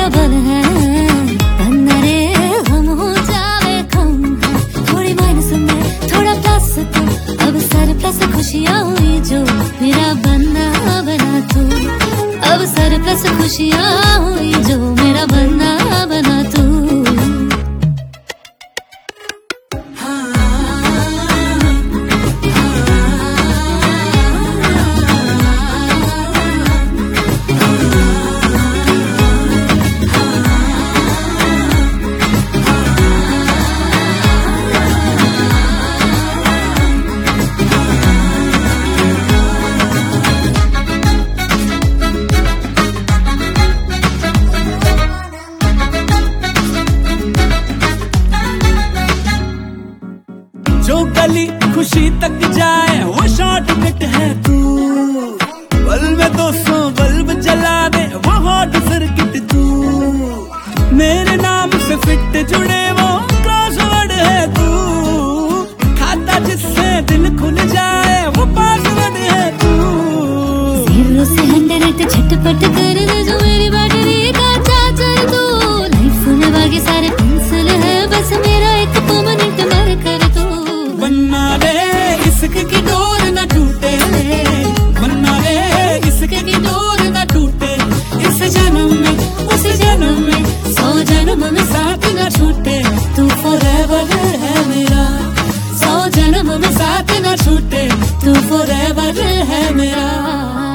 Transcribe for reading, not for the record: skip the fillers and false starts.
बल है बनना रे हम हो जावे कम थोड़ी माइनस में थोड़ा प्लस तू अब सर प्लस खुशियाँ हुई जो मेरा बनना बना तू अब सर प्लस खुशियाँ हुई जो मेरा बनना बना तू जो गली खुशी तक जाए वो शॉर्टकट है तू पल में 200 बल्ब जला दे वो हॉट सर्किट तू मेरे नाम से फिट जुड़े वो क्रॉसवर्ड है तू खाता जिससे दिल खुल जाए वो पासवर्ड है तू 0 से 100 झटपट कर दे जो मेरी बैटरी का चार्जर तू लाइफ में बाकी सारे पेंसिल है बस मेरा एक परमानेंट मार्कर तू बनना रे इश्क की डोर न टूटे बनना रे इश्क की डोर न टूटे इस जन्म में उस जन्म में 100 जन्म में साथ न छूटे तू फॉरएवर है मेरा 100 जन्म में साथ न छूटे तू फॉरएवर है मेरा